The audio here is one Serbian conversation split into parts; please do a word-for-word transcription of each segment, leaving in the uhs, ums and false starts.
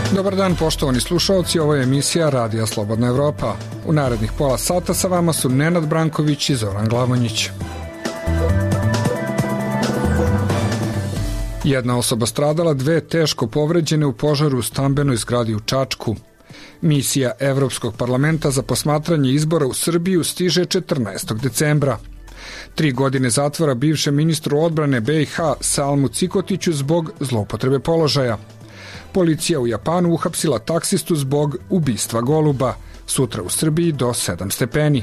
Dobar dan, poštovani slušalci, ovo je emisija Radija Slobodna Evropa. U narednih pola sata sa vama su Nenad Branković i Zoran Glavonjić. Jedna osoba stradala, dve teško povređene u požaru u stambenoj zgradi u Čačku. Misija Evropskog parlamenta za posmatranje izbora u Srbiju stiže četrnaestog decembra. Tri godine zatvora bivšem ministru odbrane B i H Salmu Cikotiću zbog zloupotrebe položaja. Policija u Japanu uhapsila taksistu zbog ubistva goluba. Sutra u Srbiji do sedam stepeni.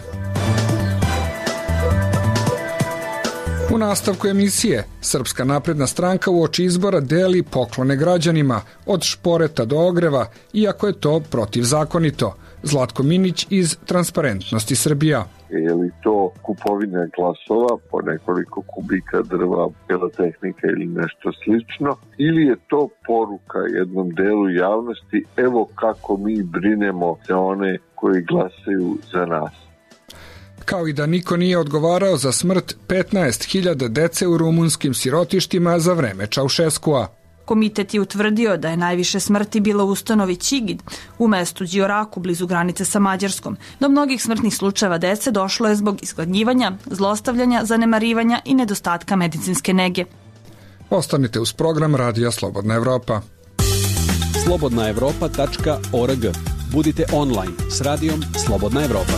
U nastavku emisije, Srpska napredna stranka uoči izbora deli poklone građanima, od šporeta do ogreva, iako je to protivzakonito. Zlatko Minić iz Transparentnosti Srbija. Je li to kupovina glasova po nekoliko kubika drva, pirotehnika ili nešto slično, ili je to poruka jednom delu javnosti, evo kako mi brinemo za one koji glasaju za nas. Kao i da niko nije odgovarao za smrt petnaest hiljada dece u rumunskim sirotištima za vreme Čaušeskua. Komitet je utvrdio da je najviše smrti bilo u ustanovi Ćigid, u mestu Đioraku, blizu granice sa Mađarskom. Do mnogih smrtnih slučajeva dece došlo je zbog izgladnjivanja, zlostavljanja, zanemarivanja i nedostatka medicinske nege. Ostanite uz program Radija Slobodna Evropa. slobodna evropa tačka org. Budite online s radijom Slobodna Evropa.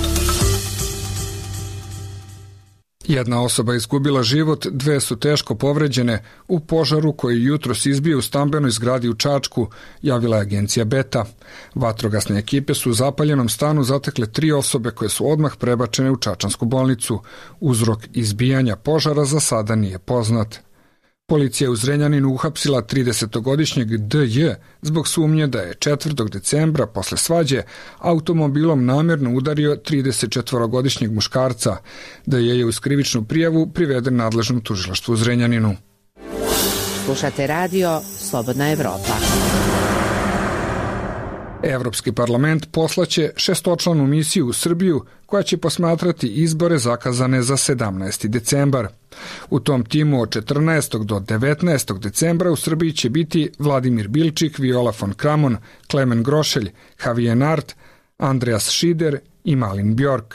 Jedna osoba izgubila život, dve su teško povređene u požaru koji jutros izbio u stambenoj zgradi u Čačku, javila je agencija Beta. Vatrogasne ekipe su u zapaljenom stanu zatekle tri osobe koje su odmah prebačene u čačansku bolnicu. Uzrok izbijanja požara za sada nije poznat. Policija u Zrenjaninu uhapsila tridesetogodišnjeg D J zbog sumnje da je četvrtog decembra posle svađe automobilom namjerno udario tridesetčetvorogodišnjeg muškarca. D J je uz krivičnu prijavu priveden nadležnom tužilaštvu u Zrenjaninu. Slušate radio Slobodna Evropa. Evropski parlament poslaće šestočlanu misiju u Srbiju koja će posmatrati izbore zakazane za sedamnaesti decembar. U tom timu od četrnaestog do devetnaestog decembra u Srbiji će biti Vladimir Bilčik, Viola von Kramon, Klemen Grošelj, Javier Nart, Andreas Šider i Malin Bjork.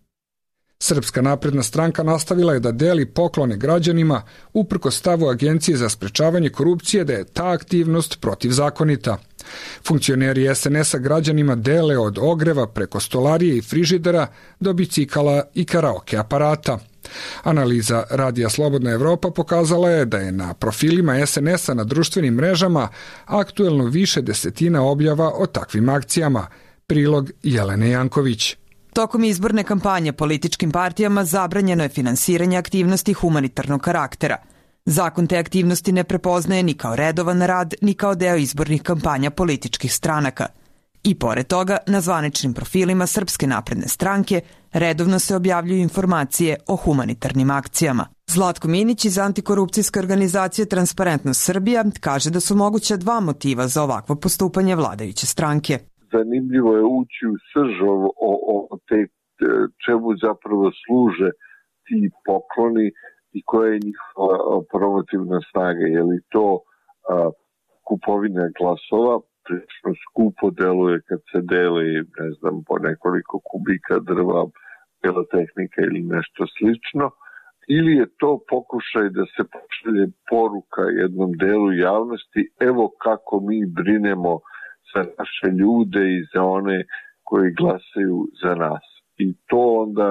Srpska napredna stranka nastavila je da deli poklone građanima uprkos stavu Agencije za sprečavanje korupcije da je ta aktivnost protivzakonita. Funkcioneri es en es-a građanima dele od ogreva preko stolarije i frižidera do bicikala i karaoke aparata. Analiza Radija Slobodna Evropa pokazala je da je na profilima es en es-a na društvenim mrežama aktuelno više desetina objava o takvim akcijama. Prilog Jelene Janković. Tokom izborne kampanje političkim partijama zabranjeno je finansiranje aktivnosti humanitarnog karaktera. Zakon te aktivnosti ne prepoznaje ni kao redovan rad, ni kao deo izbornih kampanja političkih stranaka. I pored toga, na zvaničnim profilima Srpske napredne stranke redovno se objavljuju informacije o humanitarnim akcijama. Zlatko Minić iz antikorupcijske organizacije Transparentnost Srbija kaže da su moguća dva motiva za ovakvo postupanje vladajuće stranke. Zanimljivo je ući u srž o, o, o te čemu zapravo služe ti pokloni i koja je njihova promotivna snaga. Je li to a, kupovina glasova, prilično skupo deluje kad se deli, ne znam, po nekoliko kubika drva, pirotehnika ili nešto slično, ili je to pokušaj da se pošalje poruka jednom delu javnosti, evo kako mi brinemo za naše ljude i za one koji glasaju za nas. I to onda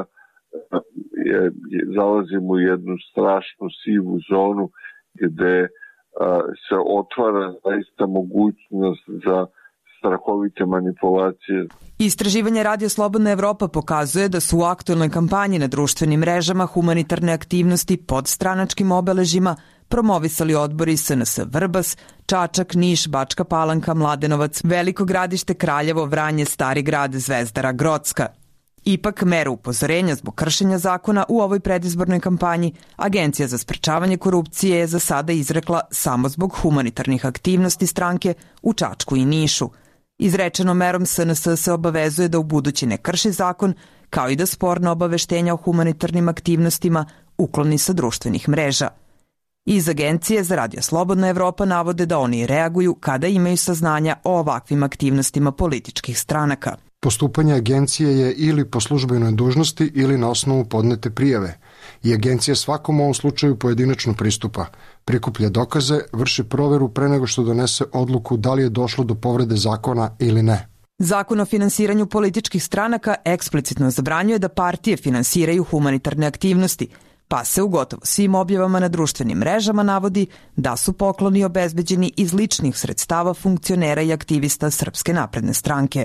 je, je, zalazimo u jednu strašnu sivu zonu gde a, se otvara zaista mogućnost za strahovite manipulacije. Istraživanje Radio Slobodna Evropa pokazuje da su u aktualnoj kampanji na društvenim mrežama humanitarne aktivnosti pod stranačkim obeležjima promovisali odbori es en es Vrbas, Čačak, Niš, Bačka Palanka, Mladenovac, Veliko Gradište, Kraljevo, Vranje, Stari Grad, Zvezdara, Grocka. Ipak, meru upozorenja zbog kršenja zakona u ovoj predizbornoj kampanji Agencija za sprečavanje korupcije je za sada izrekla samo zbog humanitarnih aktivnosti stranke u Čačku i Nišu. Izrečenom merom es en es se obavezuje da u budući ne krši zakon, kao i da sporna obaveštenja o humanitarnim aktivnostima ukloni sa društvenih mreža. Iz Agencije za Radio Slobodna Evropa navode da oni reaguju kada imaju saznanja o ovakvim aktivnostima političkih stranaka. Postupanje agencije je ili po službenoj dužnosti ili na osnovu podnete prijave. I agencija svakom ovom slučaju pojedinačno pristupa, prikuplja dokaze, vrši proveru pre nego što donese odluku da li je došlo do povrede zakona ili ne. Zakon o finansiranju političkih stranaka eksplicitno zabranjuje da partije finansiraju humanitarne aktivnosti, pa se u gotovo svim objavama na društvenim mrežama navodi da su pokloni obezbeđeni iz ličnih sredstava funkcionera i aktivista Srpske napredne stranke.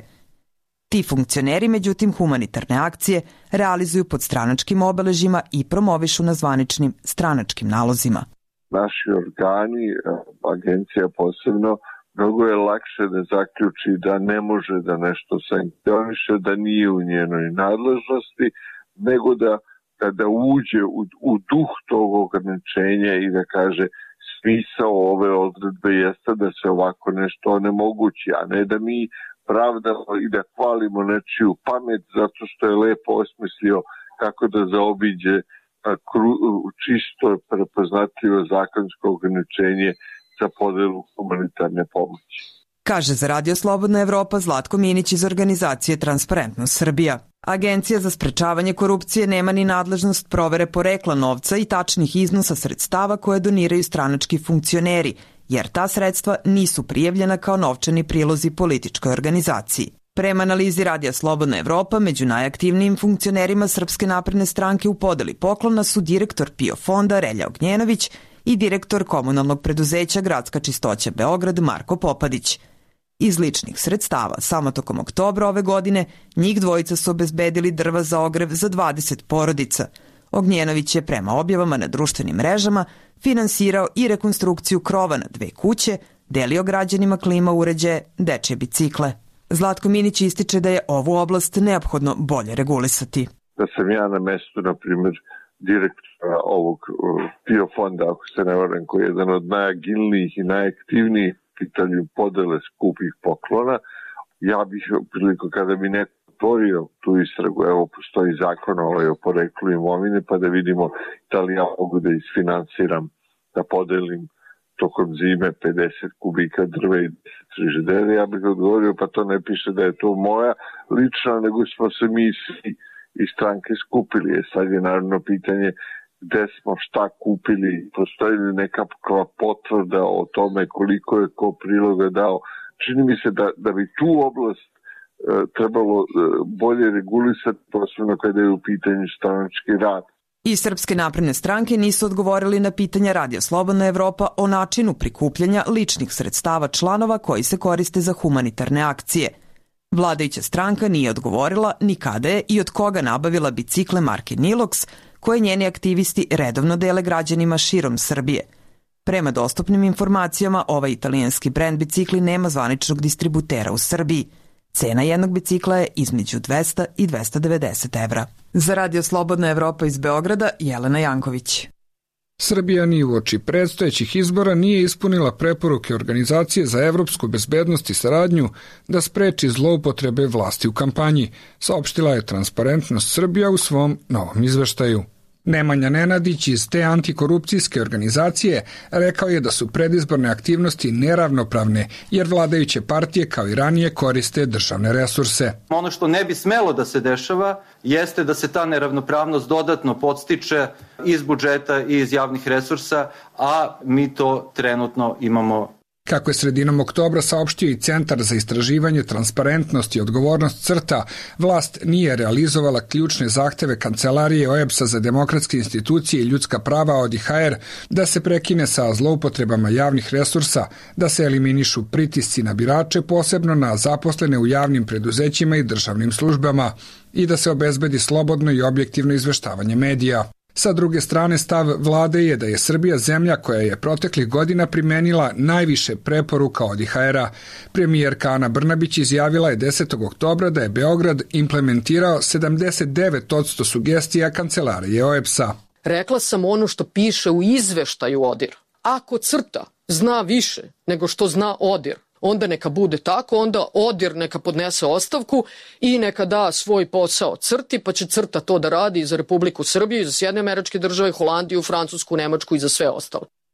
Ti funkcioneri, međutim, humanitarne akcije realizuju pod stranačkim obeležjima i promovišu na zvaničnim stranačkim nalozima. Naši organi, agencija posebno, mnogo je lakše da zaključi da ne može da nešto sankcioniše, da nije u njenoj nadležnosti, nego da kada uđe u, u duh tog ograničenja i da kaže smisao ove odredbe jeste da se ovako nešto onemogući, a ne da mi pravdamo i da hvalimo nečiju pamet zato što je lepo osmislio kako da zaobiđe kru, čisto prepoznatljivo zakonsko ograničenje za podelu humanitarne pomoći. Kaže za Radio Slobodna Evropa Zlatko Minić iz organizacije Transparentnost Srbija. Agencija za sprečavanje korupcije nema ni nadležnost provere porekla novca i tačnih iznosa sredstava koje doniraju stranački funkcioneri, jer ta sredstva nisu prijavljena kao novčani prilozi političkoj organizaciji. Prema analizi Radija Slobodna Evropa, među najaktivnijim funkcionerima Srpske napredne stranke u podeli poklona su direktor PIO fonda Relja Ognjenović i direktor komunalnog preduzeća Gradska čistoća Beograd Marko Popadić. Iz ličnih sredstava, samo tokom oktobra ove godine, njih dvojica su obezbedili drva za ogrev za dvadeset porodica. Ognjenović je prema objavama na društvenim mrežama finansirao i rekonstrukciju krova na dve kuće, delio građanima klima uređaje, dečje bicikle. Zlatko Minić ističe da je ovu oblast neophodno bolje regulisati. Da sam ja na mestu, na primjer, direktora ovog PIO fonda, ako se ne varam, koji je jedan od najagilnijih i najaktivnijih pitanju podele skupih poklona, ja bih priliku kada bi neko otvorio tu istragu, evo postoji zakon ovaj o poreklu imovine, pa da vidimo da li ja mogu da isfinansiram, da podelim tokom zime pedeset kubika drva i deset frižidera, ja bih odgovorio pa to ne piše da je to moja lična, nego smo se mi svi iz stranke skupili. E sad je naravno pitanje gde smo šta kupili, postoji li neka potvrda o tome koliko je ko priloga dao. Čini mi se da, da bi tu oblast e, trebalo e, bolje regulisati, posebno kada je u pitanju stranački rad. Iz Srpske napredne stranke nisu odgovorili na pitanja Radio Slobodna Evropa o načinu prikupljanja ličnih sredstava članova koji se koriste za humanitarne akcije. Vladajuća stranka nije odgovorila ni kada je i od koga nabavila bicikle marke Nilox, koje njeni aktivisti redovno dele građanima širom Srbije. Prema dostupnim informacijama, ovaj italijanski brend bicikli nema zvaničnog distributera u Srbiji. Cena jednog bicikla je između dvesta i dvesta devedeset evra. Za Radio Slobodna Evropa iz Beograda, Jelena Janković. Srbija ni uoči predstojećih izbora nije ispunila preporuke Organizacije za evropsku bezbednost i saradnju da spreči zloupotrebe vlasti u kampanji, saopštila je Transparentnost Srbija u svom novom izveštaju. Nemanja Nenadić iz te antikorupcijske organizacije rekao je da su predizborne aktivnosti neravnopravne jer vladajuće partije kao i ranije koriste državne resurse. Ono što ne bi smelo da se dešava jeste da se ta neravnopravnost dodatno podstiče iz budžeta i iz javnih resursa, a mi to trenutno imamo. Kako je sredinom oktobra saopštio i Centar za istraživanje, transparentnost i odgovornost CRTA, vlast nije realizovala ključne zahteve Kancelarije O E B S-a za demokratske institucije i ljudska prava O D I H R da se prekine sa zloupotrebama javnih resursa, da se eliminišu pritisci na birače, posebno na zaposlene u javnim preduzećima i državnim službama i da se obezbedi slobodno i objektivno izveštavanje medija. Sa druge strane, stav vlade je da je Srbija zemlja koja je proteklih godina primenila najviše preporuka O D I H R-a. Premijerka Ana Brnabić izjavila je desetog oktobra da je Beograd implementirao sedamdeset devet posto sugestija Kancelarije O E B S-a. Rekla sam ono što piše u izveštaju O D I R. Ako CRTA zna više nego što zna O D I R, onda neka bude tako, onda O D I R neka podnese ostavku i neka da svoj posao CRTI, pa će CRTA to da radi za Republiku Srbiju, za Sjedinjene Američke Države, Holandiju, Francusku, Nemačku i za sve ostalo.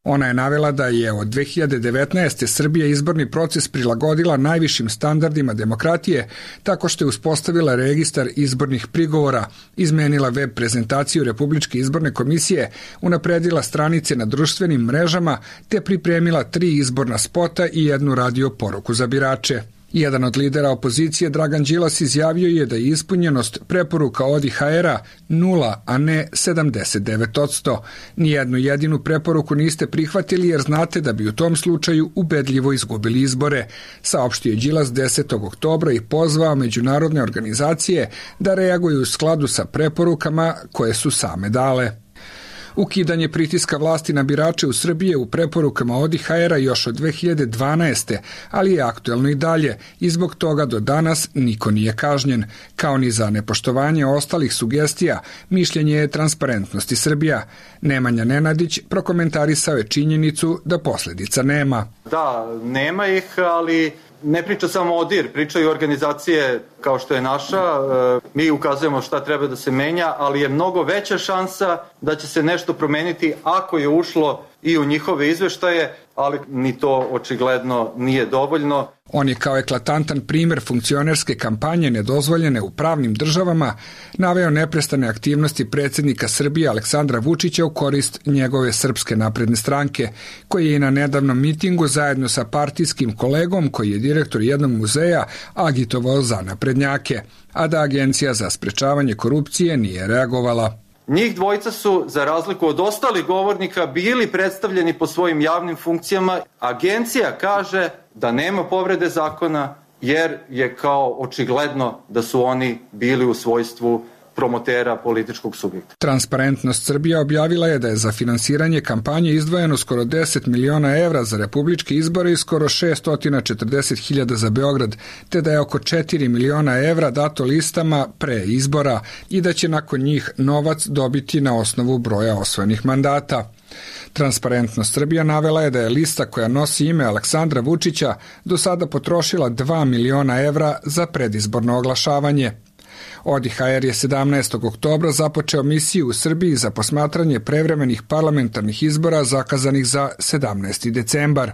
Ona je navela da je od dve hiljade devetnaeste. Srbija izborni proces prilagodila najvišim standardima demokratije tako što je uspostavila registar izbornih prigovora, izmenila web prezentaciju Republičke izborne komisije, unapredila stranice na društvenim mrežama te pripremila tri izborna spota i jednu radio poruku za birače. Jedan od lidera opozicije, Dragan Đilas, izjavio je da je ispunjenost preporuka O D I H R-a nula, a ne sedamdeset devet posto. Nijednu jedinu preporuku niste prihvatili jer znate da bi u tom slučaju ubedljivo izgubili izbore, saopštio je Đilas desetog oktobra i pozvao međunarodne organizacije da reaguju u skladu sa preporukama koje su same dale. Ukidanje pritiska vlasti na birače u Srbiji u preporukama O D I H R-a još od dve hiljade dvanaeste. ali je aktuelno i dalje i zbog toga do danas niko nije kažnjen, kao ni za nepoštovanje ostalih sugestija, mišljenje je Transparentnosti Srbija. Nemanja Nenadić prokomentarisao je činjenicu da posledica nema. Da, nema ih, ali ne priča samo O D I R, pričaju organizacije kao što je naša, mi ukazujemo šta treba da se menja, ali je mnogo veća šansa da će se nešto promeniti ako je ušlo i u njihove izveštaje, ali ni to očigledno nije dovoljno. On je kao eklatantan primer funkcionerske kampanje nedozvoljene u pravnim državama naveo neprestane aktivnosti predsjednika Srbije Aleksandra Vučića u korist njegove Srpske napredne stranke, koji je i na nedavnom mitingu zajedno sa partijskim kolegom koji je direktor jednog muzeja agitovao za naprednjake, a da Agencija za sprečavanje korupcije nije reagovala. Njih dvojica su, za razliku od ostalih govornika, bili predstavljeni po svojim javnim funkcijama. Agencija kaže da nema povrede zakona jer je kao očigledno da su oni bili u svojstvu promotera političkog subjekta. Transparentnost Srbija objavila je da je za finansiranje kampanje izdvojeno skoro deset miliona evra za republičke izbore i skoro šesto četrdeset hiljada za Beograd, te da je oko četiri miliona evra dato listama pre izbora i da će nakon njih novac dobiti na osnovu broja osvojenih mandata. Transparentnost Srbija navela je da je lista koja nosi ime Aleksandra Vučića do sada potrošila dva miliona evra za predizborno oglašavanje. O D I H R je sedamnaestog oktobra započeo misiju u Srbiji za posmatranje prevremenih parlamentarnih izbora zakazanih za sedamnaesti decembar.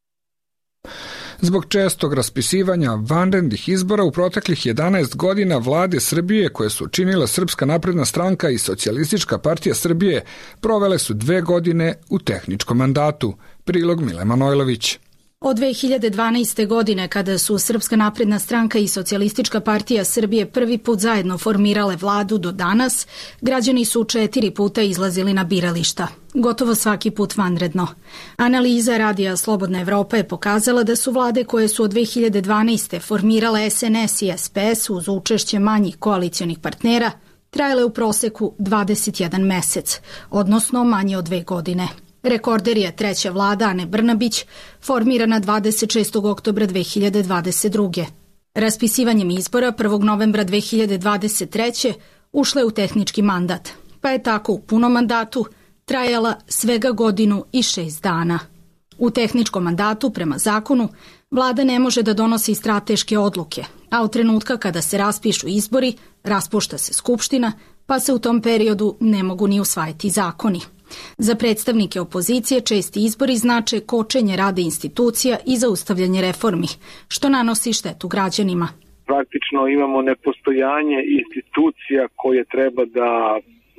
Zbog čestog raspisivanja vanrednih izbora u proteklih jedanaest godina vlade Srbije koje su činile Srpska napredna stranka i Socijalistička partija Srbije provele su dve godine u tehničkom mandatu. Prilog Mile Manojlović. Od dve hiljade dvanaeste. godine, kada su Srpska napredna stranka i Socijalistička partija Srbije prvi put zajedno formirale vladu do danas, građani su četiri puta izlazili na birališta. Gotovo svaki put vanredno. Analiza Radija Slobodna Evropa je pokazala da su vlade koje su od dve hiljade dvanaeste. formirale S N S i S P S uz učešće manjih koalicionih partnera trajale u proseku dvadeset jedan mesec, odnosno manje od dve godine. Rekorder je treća vlada Ane Brnabić, formirana dvadeset šestog oktobra dve hiljade dvadeset druge. Raspisivanjem izbora prvog novembra dve hiljade dvadeset treće. ušla je u tehnički mandat, pa je tako u punom mandatu trajala svega godinu i šest dana. U tehničkom mandatu, prema zakonu, vlada ne može da donosi strateške odluke, a od trenutka kada se raspišu izbori, raspušta se skupština, pa se u tom periodu ne mogu ni usvajati zakoni. Za predstavnike opozicije česti izbori znače kočenje rada institucija i zaustavljanje reformi, što nanosi štetu građanima. Praktično imamo nepostojanje institucija koje treba da e,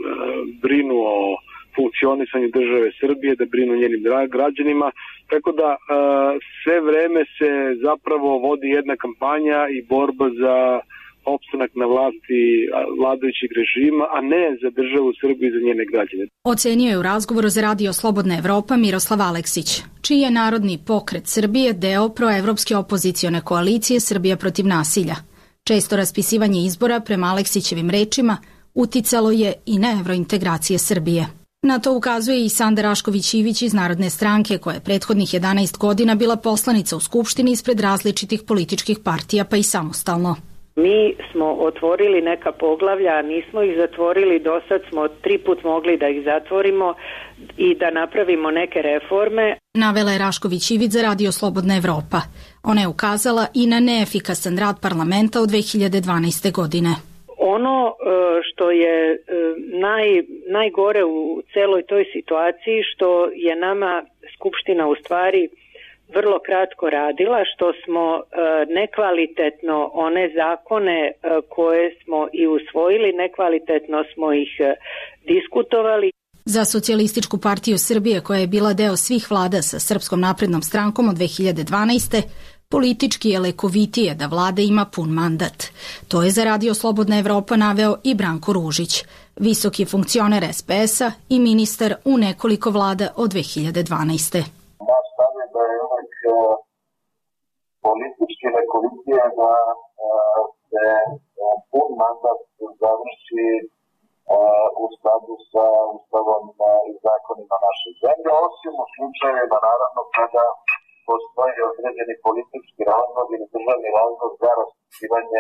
brinu o funkcionisanju države Srbije, da brinu njenim građanima, tako da e, sve vreme se zapravo vodi jedna kampanja i borba za opstanak na vlasti vladajućeg režima, a ne za državu Srbiju i za njene građane. Ocenio je u razgovoru za Radio Slobodna Evropa Miroslav Aleksić, čiji je Narodni pokret Srbije deo proevropske opozicione koalicije Srbija protiv nasilja. Često raspisivanje izbora, prema Aleksićevim rečima, uticalo je i na evrointegracije Srbije. Na to ukazuje i Sanda Rašković-Ivić iz Narodne stranke, koja je prethodnih jedanaest godina bila poslanica u Skupštini ispred različitih političkih partija, pa i samostalno. Mi smo otvorili neka poglavlja, nismo ih zatvorili, do sad smo tri put mogli da ih zatvorimo i da napravimo neke reforme. Navela je Rašković-Ivić za Radio Slobodna Evropa. Ona je ukazala i na neefikasan rad parlamenta od dve hiljade dvanaeste. godine. Ono što je naj, najgore u celoj toj situaciji, što je nama Skupština u stvari vrlo kratko radila, što smo e, nekvalitetno one zakone e, koje smo i usvojili, nekvalitetno smo ih e, diskutovali. Za Socijalističku partiju Srbije, koja je bila deo svih vlada sa Srpskom naprednom strankom od dve hiljade dvanaeste. politički je lekovitije da vlada ima pun mandat. To je za Radio Slobodna Evropa naveo i Branko Ružić, visoki funkcioner es pe es-a i ministar u nekoliko vlada od dve hiljade dvanaeste. Naš stav je da je uvek politički lekovitije da se pun mandat završi u skladu sa ustavom i zakonima naše zemlje, osim u slučajevima naravno kada postoji određeni politički razlog ili državni razlog za raspisivanje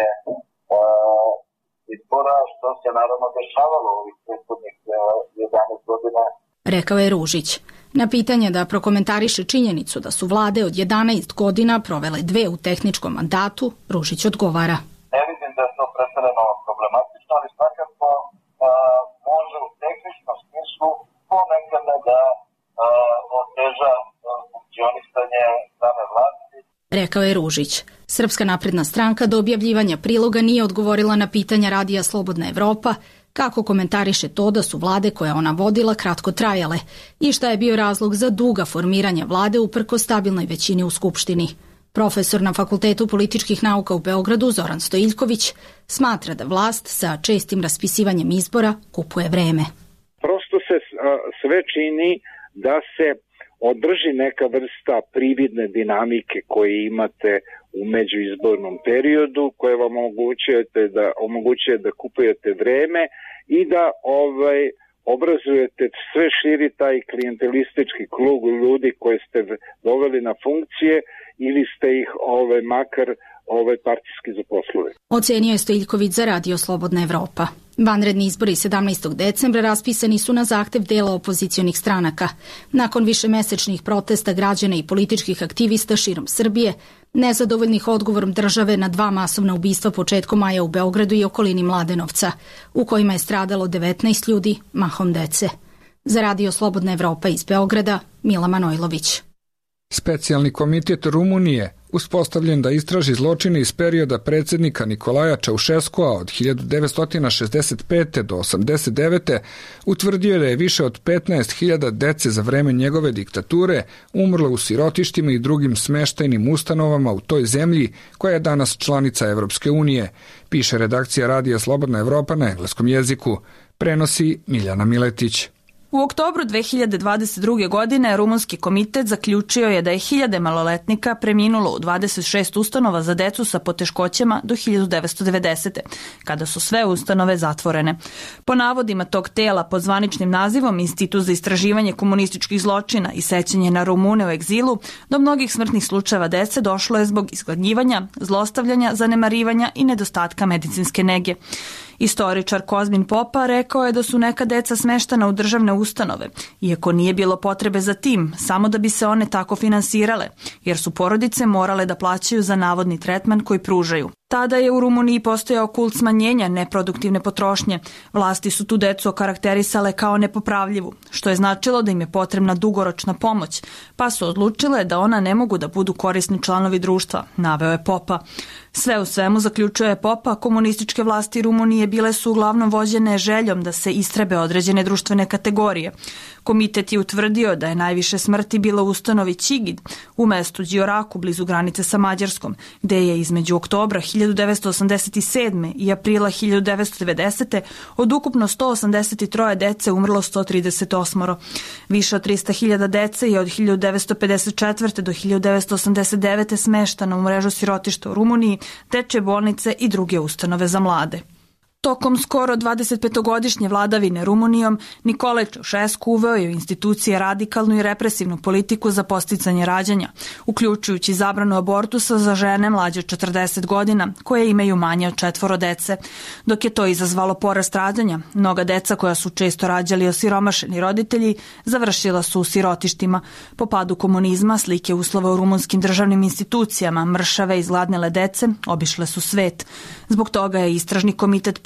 izbora, što se naravno dešavalo u ovih prethodnih jedanaest godina. Rekao je Ružić. Na pitanje da prokomentariše činjenicu da su vlade od jedanaest godina provele dve u tehničkom mandatu, Ružić odgovara. Ne vidim da je to preterano problematično, ali svakako a, može u tehničkom smislu ponekada da a, oteža funkcionisanje same vlasti. Rekao je Ružić. Srpska napredna stranka do objavljivanja priloga nije odgovorila na pitanja Radija Slobodna Evropa kako komentariše to da su vlade koje ona vodila kratko trajale i šta je bio razlog za duga formiranja vlade uprko stabilnoj većini u Skupštini. Profesor na Fakultetu političkih nauka u Beogradu Zoran Stojiljković smatra da vlast sa čestim raspisivanjem izbora kupuje vreme. Prosto se sve čini da se održi neka vrsta prividne dinamike koje imate u međuizbornom periodu, koje vam omogućujete da, omogućuje da kupujete vreme i da ovaj, obrazujete sve širi taj klijentelistički krug ljudi koje ste doveli na funkcije ili ste ih ovaj, makar ovaj, partijski zaposlili. Ocenio je Stojiljković za Radio Slobodna Evropa. Vanredni izbori sedamnaestog decembra raspisani su na zahtev dela opozicionih stranaka. Nakon višemesečnih protesta građana i političkih aktivista širom Srbije, nezadovoljnih odgovorom države na dva masovna ubistva početkom maja u Beogradu i okolini Mladenovca, u kojima je stradalo devetnaest ljudi, mahom dece. Za Radio Slobodna Evropa iz Beograda, Mila Manojlović. Specijalni komitet Rumunije, uspostavljen da istraži zločine iz perioda predsjednika Nikolaja Čaušeskua od hiljadu devetsto šezdeset pete do osamdeset devete utvrdio da je više od petnaest hiljada dece za vreme njegove diktature umrlo u sirotištima i drugim smeštajnim ustanovama u toj zemlji koja je danas članica Evropske unije, piše redakcija Radija Slobodna Evropa na engleskom jeziku. Prenosi Miljana Miletić. U oktobru dve hiljade dvadeset druge. godine Rumunski komitet zaključio je da je hiljade maloletnika preminulo u dvadeset šest ustanova za decu sa poteškoćama do hiljadu devetsto devedesete. kada su sve ustanove zatvorene. Po navodima tog tela pod zvaničnim nazivom Institut za istraživanje komunističkih zločina i sećanje na Rumune u egzilu, do mnogih smrtnih slučajeva dece došlo je zbog izgladnjivanja, zlostavljanja, zanemarivanja i nedostatka medicinske nege. Istoričar Kozmin Popa rekao je da su neka deca smeštana u državne ustanove, iako nije bilo potrebe za tim, samo da bi se one tako finansirale, jer su porodice morale da plaćaju za navodni tretman koji pružaju. Tada je u Rumuniji postojao kult smanjenja neproduktivne potrošnje. Vlasti su tu decu okarakterisale kao nepopravljivu, što je značilo da im je potrebna dugoročna pomoć, pa su odlučile da ona ne mogu da budu korisni članovi društva, naveo je Popa. Sve u svemu, zaključuje Popa, komunističke vlasti Rumunije bile su uglavnom vođene željom da se istrebe određene društvene kategorije. Komitet je utvrdio da je najviše smrti bilo u ustanovi Ćigid, u mestu Đioraku blizu granice sa Mađarskom, gde je između oktobra hiljadu devetsto osamdeset sedme. i aprila hiljadu devetsto devedesete. od ukupno sto osamdeset tri dece umrlo sto trideset osam. Više od trista hiljada dece je od hiljadu devetsto pedeset četvrte. do hiljadu devetsto osamdeset devete. smeštano u mrežu sirotišta u Rumuniji, dečje bolnice i druge ustanove za mlade. Tokom skoro dvadesetpetogodišnje vladavine Rumunijom, Nikolaj Čaušesku uveo je u institucije radikalnu i represivnu politiku za podsticanje rađanja, uključujući zabranu abortusa za žene mlađe od četrdeset godina, koje imaju manje od četvoro dece. Dok je to izazvalo porast rađanja, mnoga deca koja su često rađali osiromašeni roditelji završila su u sirotištima. Po padu komunizma, slike uslova u rumunskim državnim institucijama, mršave i izgladnele dece, obišle su svet. Zbog toga je istražni komitet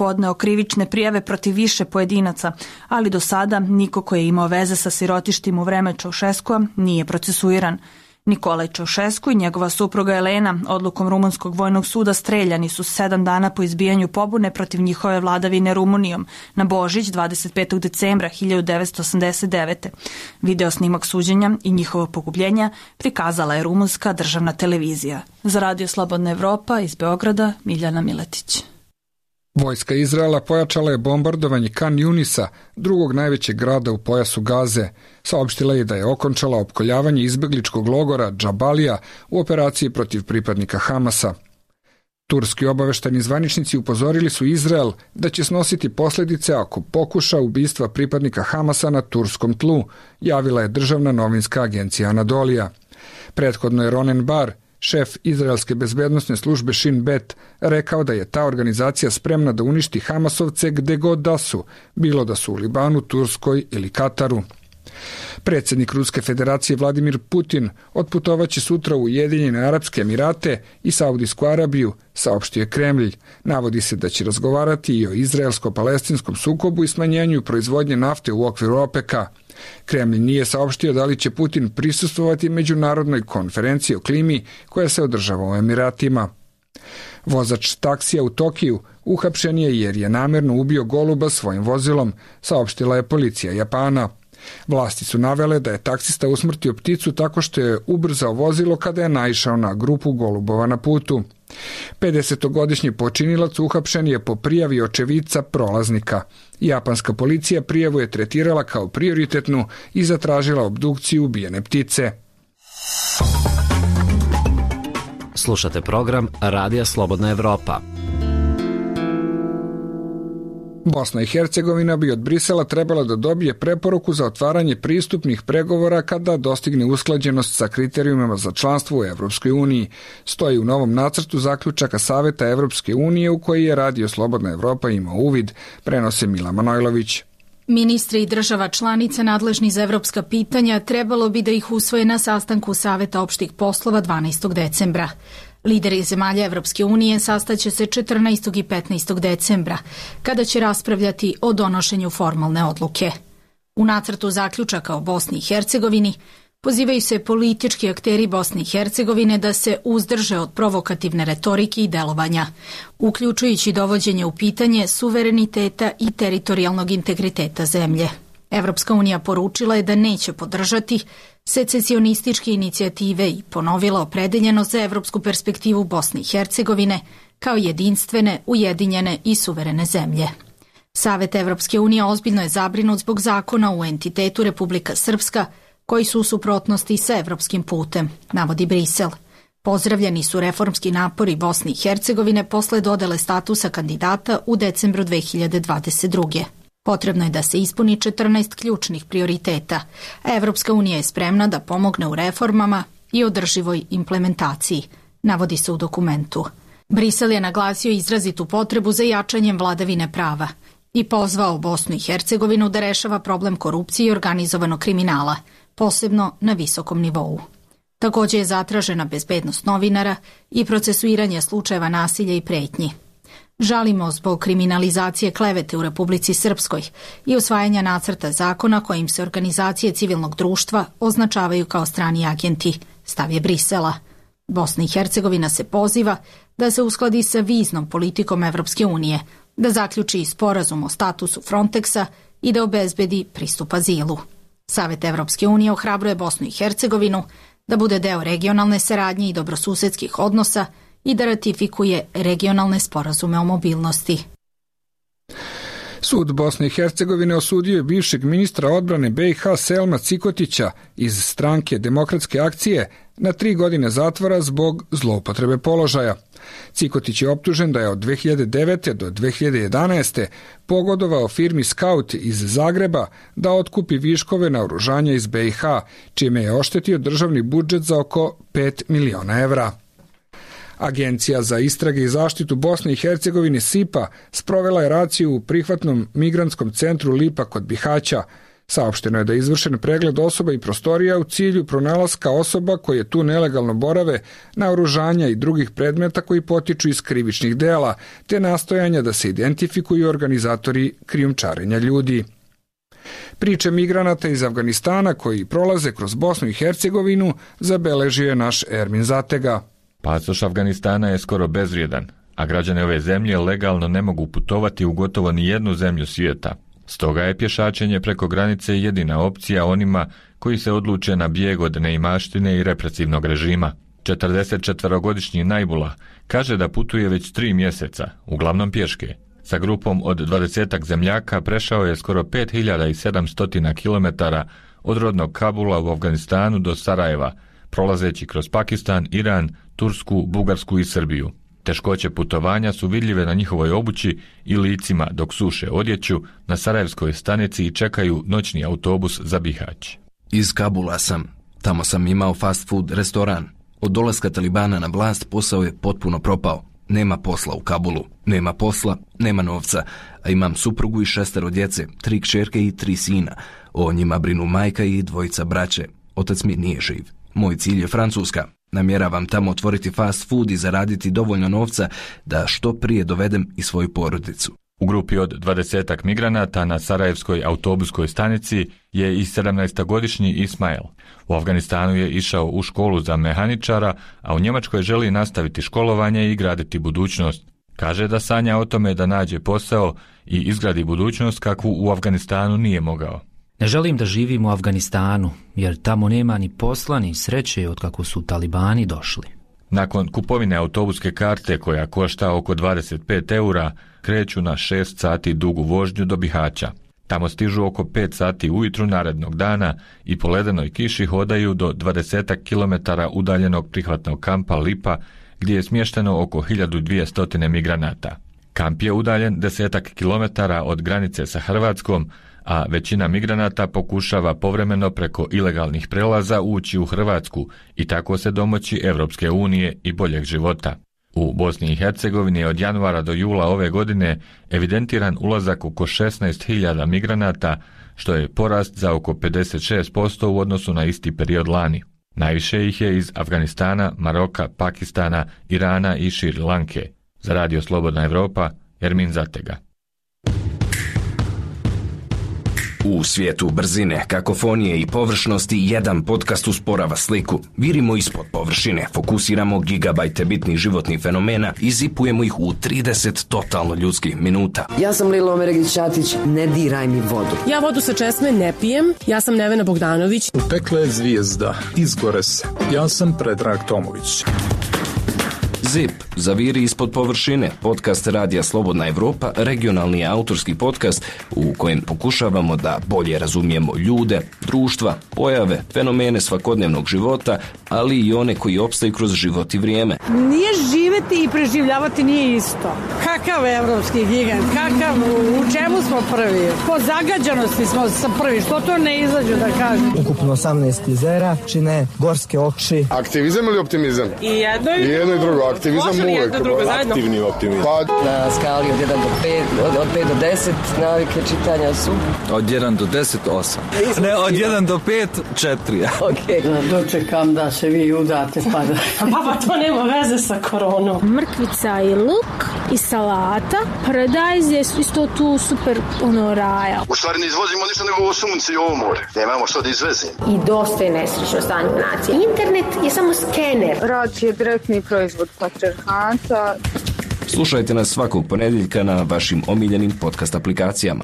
podneo krivične prijave protiv više pojedinaca, ali do sada niko ko je imao veze sa sirotištima u vreme Čaušeskua nije procesuiran. Nikolaj Čaušesku i njegova supruga Elena odlukom rumunskog vojnog suda streljani su sedam dana po izbijanju pobune protiv njihove vladavine Rumunijom na Božić dvadeset petog decembra hiljadu devetsto osamdeset devete. Video snimak suđenja i njihovo pogubljenja prikazala je rumunska državna televizija. Za Radio Slobodna Evropa iz Beograda Miljana Miletić. Vojska Izraela pojačala je bombardovanje Kan Junisa, drugog najvećeg grada u pojasu Gaze. Saopštila je da je okončala opkoljavanje izbegličkog logora Džabalija u operaciji protiv pripadnika Hamasa. Turski obaveštajni zvaničnici upozorili su Izrael da će snositi posljedice ako pokuša ubistva pripadnika Hamasa na turskom tlu, javila je državna novinska agencija Anadolija. Prethodno je Ronen Bar, šef izraelske bezbednosne službe Shin Bet, rekao da je ta organizacija spremna da uništi Hamasovce gde god da su, bilo da su u Libanu, Turskoj ili Kataru. Predsjednik Ruske federacije Vladimir Putin otputovaće sutra u Ujedinjene Arapske Emirate i Saudijsku Arabiju, saopštio je Kremlj. Navodi se da će razgovarati i o izraelsko-palestinskom sukobu i smanjenju proizvodnje nafte u okviru OPEC-a. Kremlj nije saopštio da li će Putin prisustvovati međunarodnoj konferenciji o klimi koja se održava u Emiratima. Vozač taksija u Tokiju uhapšen je jer je namjerno ubio goluba svojim vozilom, saopštila je policija Japana. Vlasti su navele da je taksista usmrtio pticu tako što je ubrzao vozilo kada je naišao na grupu golubova na putu. pedesetogodišnji počinilac uhapšen je po prijavi očevidca prolaznika. Japanska policija prijavu je tretirala kao prioritetnu i zatražila obdukciju ubijene ptice. Slušate program Radija Slobodna Evropa. Bosna i Hercegovina bi od Brisela trebala da dobije preporuku za otvaranje pristupnih pregovora kada dostigne usklađenost sa kriterijumima za članstvo u Evropskoj uniji, stoji u novom nacrtu zaključaka Saveta Evropske unije u koji je Radio Slobodna Evropa imao uvid, prenose Mila Manojlović. Ministri i država članica nadležni za evropska pitanja trebalo bi da ih usvoje na sastanku Saveta opštih poslova dvanaestog decembra. Lideri zemalja Evropske unije sastaće se četrnaestog i petnaestog decembra, kada će raspravljati o donošenju formalne odluke. U nacrtu zaključaka o Bosni i Hercegovini pozivaju se politički akteri Bosne i Hercegovine da se uzdrže od provokativne retorike i delovanja, uključujući dovođenje u pitanje suvereniteta i teritorijalnog integriteta zemlje. Evropska unija poručila je da neće podržati secesionističke inicijative i ponovila opredeljenost za evropsku perspektivu Bosne i Hercegovine kao jedinstvene, ujedinjene i suverene zemlje. Savet Evropske unije ozbiljno je zabrinut zbog zakona u entitetu Republika Srpska koji su u suprotnosti sa evropskim putem, navodi Brisel. Pozdravljeni su reformski napori Bosne i Hercegovine posle dodele statusa kandidata u decembru dve hiljade dvadeset druge. Potrebno je da se ispuni četrnaest ključnih prioriteta, a Evropska unija je spremna da pomogne u reformama i održivoj implementaciji, navodi se u dokumentu. Brisel je naglasio izrazitu potrebu za jačanjem vladavine prava i pozvao Bosnu i Hercegovinu da rešava problem korupcije i organizovanog kriminala, posebno na visokom nivou. Takođe je zatražena bezbednost novinara i procesuiranje slučajeva nasilja i pretnji. Žalimo zbog kriminalizacije klevete u Republici Srpskoj i usvajanja nacrta zakona kojim se organizacije civilnog društva označavaju kao strani agenti, stav je Brisela. Bosna i Hercegovina se poziva da se uskladi sa viznom politikom Evropske unije, da zaključi sporazum o statusu Frontexa i da obezbedi pristup azilu. Savet Evropske unije ohrabruje Bosnu i Hercegovinu da bude deo regionalne saradnje i dobrosusedskih odnosa i da ratifikuje regionalne sporazume o mobilnosti. Sud Bosne i Hercegovine osudio je bivšeg ministra odbrane B i H Selma Cikotića iz stranke Demokratske akcije na tri godine zatvora zbog zloupotrebe položaja. Cikotić je optužen da je od dve hiljade devete do dve hiljade jedanaeste pogodovao firmi Scout iz Zagreba da otkupi viškove naoružanja iz B i H, čime je oštetio državni budžet za oko pet miliona evra. Agencija za istrage i zaštitu Bosne i Hercegovine S I P A sprovela je raciju u prihvatnom migrantskom centru Lipa kod Bihaća. Saopšteno je da je izvršen pregled osoba i prostorija u cilju pronalaska osoba koje tu nelegalno borave, naoružanja i drugih predmeta koji potiču iz krivičnih dela, te nastojanja da se identifikuju organizatori krijumčarenja ljudi. Priče migranata iz Afganistana koji prolaze kroz Bosnu i Hercegovinu zabeležio je naš Ermin Zatega. Pasoš Afganistana je skoro bezvrijedan, a građani ove zemlje legalno ne mogu putovati u gotovo ni jednu zemlju svijeta. Stoga je pješačenje preko granice jedina opcija onima koji se odluče na bijeg od neimaštine i represivnog režima. četrdesetčetvorogodišnji Najbula kaže da putuje već tri mjeseca, uglavnom pješke. Sa grupom od dvadesetak zemljaka prešao je skoro pet hiljada sedamsto kilometara od rodnog Kabula u Afganistanu do Sarajeva, prolazeći kroz Pakistan, Iran, Tursku, Bugarsku i Srbiju. Teškoće putovanja su vidljive na njihovoj obući i licima dok suše odjeću na sarajevskoj stanici i čekaju noćni autobus za Bihać. Iz Kabula sam. Tamo sam imao fast food restoran. Od dolaska Talibana na vlast posao je potpuno propao. Nema posla u Kabulu. Nema posla, nema novca. A imam suprugu i šestero djece, tri kćerke i tri sina. O njima brinu majka i dvojica braće. Otac mi nije živ. Moj cilj je Francuska. Namjeravam tamo otvoriti fast food i zaraditi dovoljno novca da što prije dovedem i svoju porodicu. U grupi od dvadesetak migranata na sarajevskoj autobuskoj stanici je i sedamnaestogodišnji Ismail. U Afganistanu je išao u školu za mehaničara, a u Njemačkoj želi nastaviti školovanje i graditi budućnost. Kaže da sanja o tome da nađe posao i izgradi budućnost kakvu u Afganistanu nije mogao. Ne želim da živim u Afganistanu, jer tamo nema ni posla ni sreće od kako su Talibani došli. Nakon kupovine autobuske karte koja košta oko dvadeset pet eura, kreću na šest sati dugu vožnju do Bihaća. Tamo stižu oko pet sati ujutru narednog dana i po ledenoj kiši hodaju do dvadesetak kilometara udaljenog prihvatnog kampa Lipa, gdje je smješteno oko hiljadu dvjesto migranata. Kamp je udaljen desetak kilometara od granice sa Hrvatskom, a većina migranata pokušava povremeno preko ilegalnih prelaza ući u Hrvatsku i tako se domoći Evropske unije i boljeg života. U Bosni i Hercegovini je od januara do jula ove godine evidentiran ulazak oko šesnaest hiljada migranata, što je porast za oko pedeset šest posto u odnosu na isti period lani. Najviše ih je iz Afganistana, Maroka, Pakistana, Irana i Šri Lanke. Za Radio Slobodna Evropa, Ermin Zatega. U svijetu brzine, kakofonije i površnosti jedan podcast usporava sliku. Virimo ispod površine, fokusiramo gigabajte bitnih životnih fenomena i zipujemo ih u trideset totalno ljudskih minuta. Ja sam Lilo Omeregić-Ćatić, ne diraj mi vodu. Ja vodu sa česme ne pijem, ja sam Nevena Bogdanović. Upekla je zvijezda, izgore se. Ja sam Predrag Tomović. Zip, zaviri ispod površine, podcast Radija Slobodna Evropa, regionalni autorski podcast u kojem pokušavamo da bolje razumijemo ljude, društva, pojave, fenomene svakodnevnog života, ali i one koji opstaju kroz život i vrijeme. Nije živeti i preživljavati nije isto. Kakav evropski gigant, kakav, u čemu smo prvi? Po zagađanosti smo sa prvi, što to ne izađu da kažem? Ukupno osamnaest jezera, čine gorske oči. Aktivizam ili optimizam? I jedno i, I, jedno i drugo. Aktivizam uvijek. Aktivni optimizam. Pa... Na skali od jedan do pet, od, od pet do deset navike čitanja su. Od jedan do deset, osam. Ne, od jedan do pet, četiri. Okej. Okay. Dočekam da se vi udate pa da... Baba, to nema veze sa koronom. Mrkvica i luk i salata. Paradajz je isto tu super ono raja. U stvari ne izvozimo ništa nego ovo sunce i ovo more. Nemamo što da izvezimo. I dosta je nesrećno stanje u naciji. Internet je samo skener. Rad je direktni proizvod patriarhata. Slušajte nas svakog ponedjeljka na vašim omiljenim podcast aplikacijama.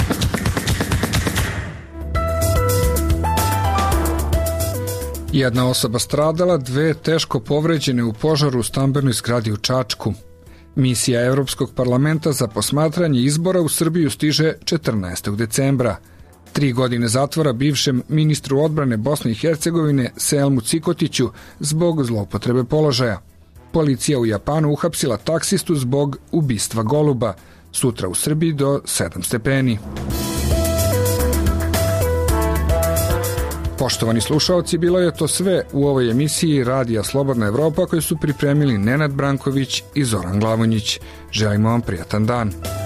Jedna osoba stradala, dve teško povređene u požaru u stambenoj zgradi u Čačku. Misija Europskog parlamenta za posmatranje izbora u Srbiju stiže četrnaestog decembra. Tri godine zatvora bivšem ministru odbrane Bosne i Hercegovine Selmu Cikotiću zbog zloupotrebe položaja. Policija u Japanu uhapsila taksistu zbog ubistva goluba. Sutra u Srbiji do sedam stepeni. Poštovani slušaoci, bilo je to sve u ovoj emisiji Radija Slobodna Evropa koju su pripremili Nenad Branković i Zoran Glavonjić. Želimo vam prijatan dan.